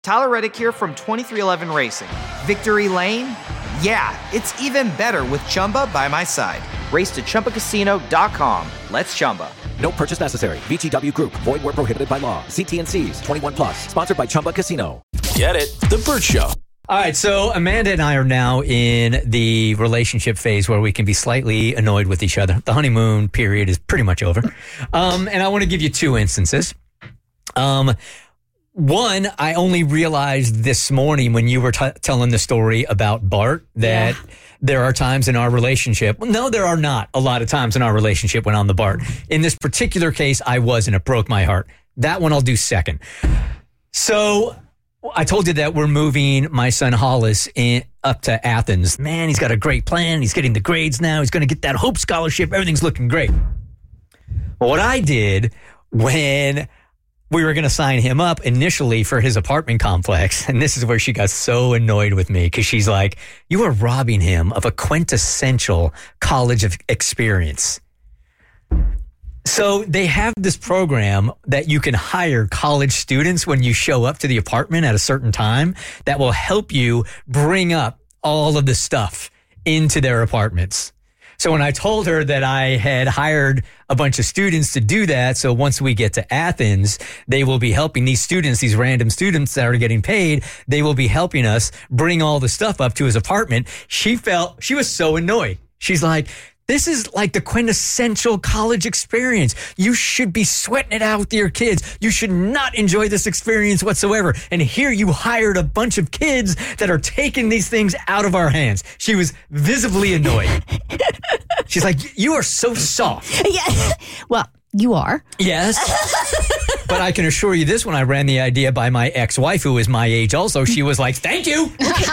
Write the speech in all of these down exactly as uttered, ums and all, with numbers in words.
Tyler Reddick here from twenty-three eleven Racing. Victory Lane? Yeah, it's even better with Chumba by my side. Race to Chumba Casino dot com. Let's Chumba. No purchase necessary. V G W Group. Void where prohibited by law. See T and C's. twenty-one plus. Sponsored by Chumba Casino. Get it? The Bert Show. All right, so Amanda and I are now in the relationship phase where we can be slightly annoyed with each other. The honeymoon period is pretty much over. Um, and I want to give you two instances. Um, one, I only realized this morning when you were t- telling the story about Bart that yeah. there are times in our relationship. Well, no, there are not a lot of times in our relationship when on the Bart. In this particular case, I was, and it broke my heart. That one I'll do second. So I told you that we're moving my son Hollis in, up to Athens. Man, he's got a great plan. He's getting the grades now. He's going to get that Hope Scholarship. Everything's looking great. Well, what I did when we were going to sign him up initially for his apartment complex, and this is where she got so annoyed with me because she's like, you are robbing him of a quintessential college of experience. So they have this program that you can hire college students when you show up to the apartment at a certain time that will help you bring up all of the stuff into their apartments. So when I told her that I had hired a bunch of students to do that, so once we get to Athens, they will be helping these students, these random students that are getting paid, they will be helping us bring all the stuff up to his apartment. She felt, she was so annoyed. She's like, this is like the quintessential college experience. You should be sweating it out with your kids. You should not enjoy this experience whatsoever. And here you hired a bunch of kids that are taking these things out of our hands. She was visibly annoyed. She's like, you are so soft. Yeah. Well, you are. Yes. But I can assure you this, when I ran the idea by my ex-wife, who is my age also, she was like, thank you.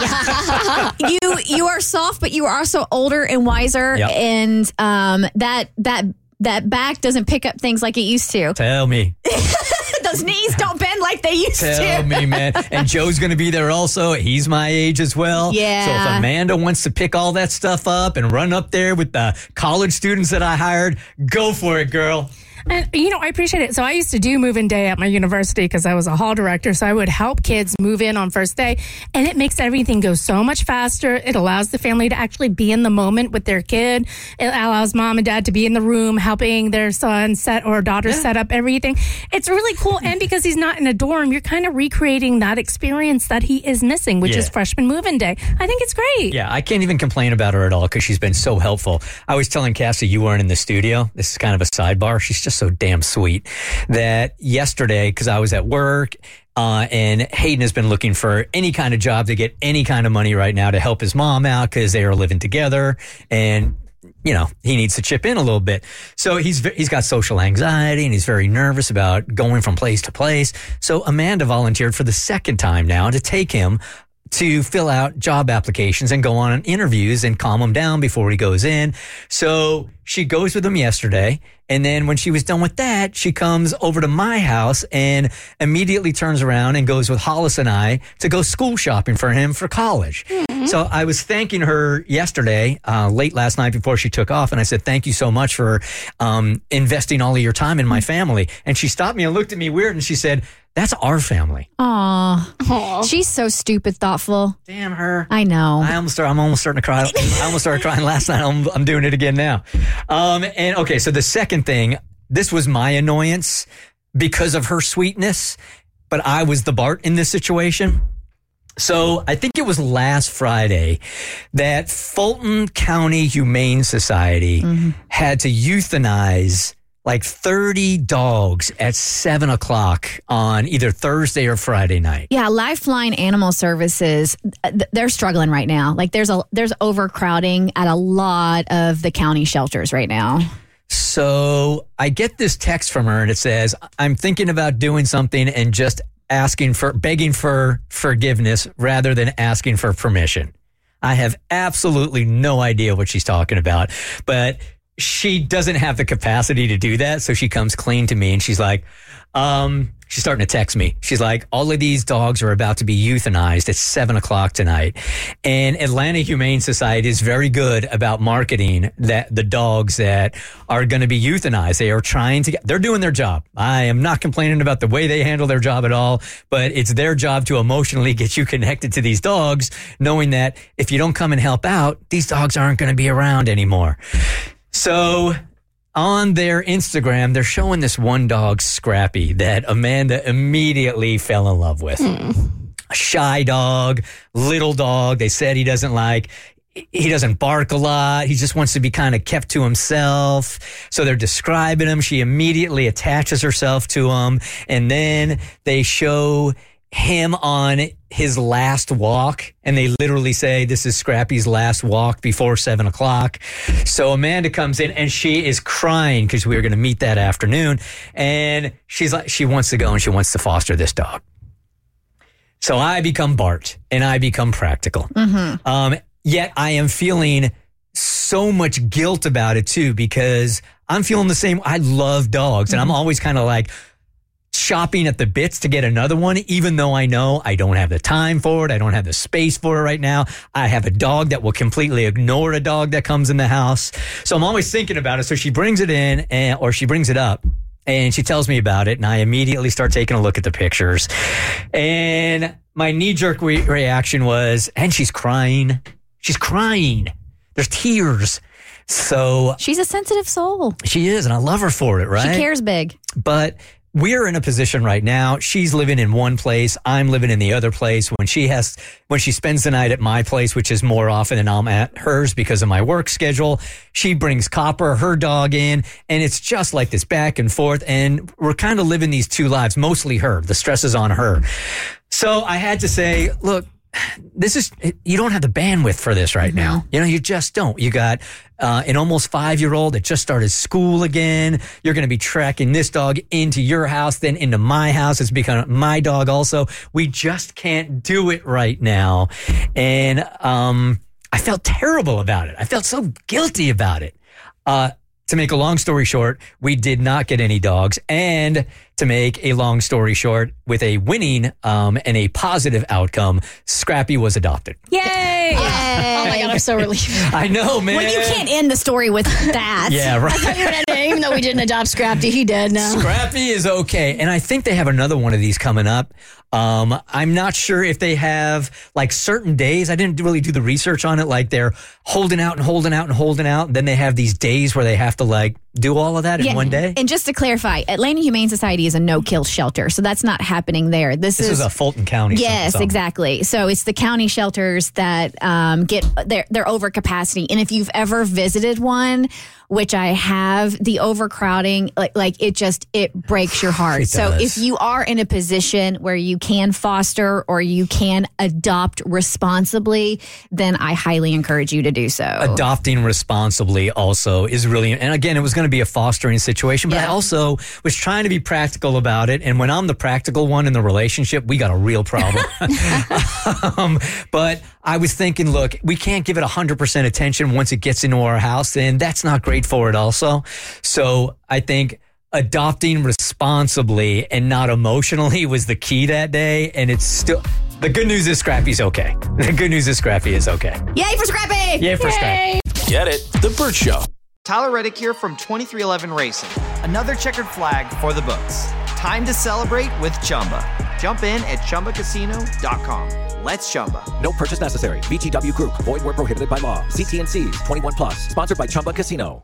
you you are soft, but you are also older and wiser. Yep. And um, that that that back doesn't pick up things like it used to. Tell me. Those knees don't bend like they used Tell to. Tell me, man. And Joe's going to be there also. He's my age as well. Yeah. So if Amanda wants to pick all that stuff up and run up there with the college students that I hired, go for it, girl. And, you know, I appreciate it. So I used to do move-in day at my university because I was a hall director. So I would help kids move in on first day. And it makes everything go so much faster. It allows the family to actually be in the moment with their kid. It allows mom and dad to be in the room helping their son set or daughter yeah. set up everything. It's really cool. And because he's not in a dorm, you're kind of recreating that experience that he is missing, which yeah. is freshman move-in day. I think it's great. Yeah, I can't even complain about her at all because she's been so helpful. I was telling Cassie you weren't in the studio. This is kind of a sidebar. She's just so damn sweet that yesterday, because I was at work uh, and Hayden has been looking for any kind of job to get any kind of money right now to help his mom out because they are living together and, you know, he needs to chip in a little bit. So he's he's got social anxiety and he's very nervous about going from place to place. So Amanda volunteered for the second time now to take him to fill out job applications and go on interviews and calm him down before he goes in. So she goes with him yesterday. And then when she was done with that, she comes over to my house and immediately turns around and goes with Hollis and I to go school shopping for him for college. Mm-hmm. So I was thanking her yesterday, uh, late last night before she took off. And I said, thank you so much for um, investing all of your time in my family. And she stopped me and looked at me weird and she said, that's our family. Aw. She's so stupid thoughtful. Damn her. I know. I almost start, I'm almost starting to cry. I almost started crying last night. I'm, I'm doing it again now. Um, and okay, so the second thing, this was my annoyance because of her sweetness, but I was the Bart in this situation. So I think it was last Friday that Fulton County Humane Society mm-hmm. had to euthanize like thirty dogs at seven o'clock on either Thursday or Friday night. Yeah, Lifeline Animal Services, they're struggling right now. Like there's a there's overcrowding at a lot of the county shelters right now. So I get this text from her and it says, I'm thinking about doing something and just asking for, begging for forgiveness rather than asking for permission. I have absolutely no idea what she's talking about, but she doesn't have the capacity to do that. So she comes clean to me and she's like, um, she's starting to text me. She's like, all of these dogs are about to be euthanized at seven o'clock tonight. And Atlanta Humane Society is very good about marketing that the dogs that are going to be euthanized. They are trying to get, they're doing their job. I am not complaining about the way they handle their job at all, but it's their job to emotionally get you connected to these dogs, knowing that if you don't come and help out, these dogs aren't going to be around anymore. So on their Instagram, they're showing this one dog, Scrappy, that Amanda immediately fell in love with. Mm. A shy dog, little dog. They said he doesn't like, he doesn't bark a lot. He just wants to be kind of kept to himself. So they're describing him. She immediately attaches herself to him. And then they show him on his last walk, and they literally say this is Scrappy's last walk before seven o'clock. So Amanda comes in and she is crying because we were going to meet that afternoon, and she's like, she wants to go and she wants to foster this dog. So I become Bart and I become practical. Mm-hmm. Um, yet I am feeling so much guilt about it too, because I'm feeling the same. I love dogs, mm-hmm. and I'm always kind of like shopping at the bits to get another one, even though I know I don't have the time for it. I don't have the space for it right now. I have a dog that will completely ignore a dog that comes in the house. So I'm always thinking about it. So she brings it in, and, or she brings it up, and she tells me about it. And I immediately start taking a look at the pictures. And my knee-jerk re- reaction was, and she's crying. She's crying. There's tears. So she's a sensitive soul. She is, and I love her for it, right? She cares big. But we're in a position right now. She's living in one place. I'm living in the other place. When she has, when she spends the night at my place, which is more often than I'm at hers because of my work schedule, she brings Copper, her dog, in, and it's just like this back and forth. And we're kind of living these two lives, mostly her. The stress is on her. So I had to say, look, this is, you don't have the bandwidth for this right mm-hmm. now. You know, you just don't. You got uh, an almost five-year-old that just started school again. You're going to be tracking this dog into your house, then into my house. It's become my dog also. We just can't do it right now. And um, I felt terrible about it. I felt so guilty about it. Uh, to make a long story short, we did not get any dogs. And to make a long story short, with a winning um, and a positive outcome, Scrappy was adopted. Yay! Yay. Oh my God, I'm so relieved. I know, man. Well, you can't end the story with that. Yeah, right. I thought you were gonna, even though we didn't adopt Scrappy, he did now. Scrappy is okay. And I think they have another one of these coming up. Um, I'm not sure if they have like certain days. I didn't really do the research on it. Like they're holding out and holding out and holding out. And then they have these days where they have to like do all of that in yeah, one day. And just to clarify, Atlanta Humane Society is a no-kill shelter. So that's not happening there. This, this is, is a Fulton County. Yes, something. Exactly. So it's the county shelters that um, get, they're, they're over capacity. And if you've ever visited one, which I have, the overcrowding, like, like it just, it breaks your heart. It so does. if you are in a position where you can foster or you can adopt responsibly, then I highly encourage you to do so. Adopting responsibly also is really, and again, it was going to be a fostering situation, but yeah. I also was trying to be practical about it. And when I'm the practical one in the relationship, we got a real problem. um, but I was thinking, look, we can't give it one hundred percent attention once it gets into our house, and that's not great for it also. So I think adopting responsibly and not emotionally was the key that day. And it's still, the good news is Scrappy's okay. The good news is Scrappy is okay. Yay for Scrappy! Yay for Scrappy. Get it? The Burt Show. Tyler Reddick here from twenty-three eleven Racing. Another checkered flag for the books. Time to celebrate with Chumba. Jump in at Chumba Casino dot com. Let's Chumba. No purchase necessary. V G W Group. Void where prohibited by law. See T N Cs. twenty-one plus. Sponsored by Chumba Casino.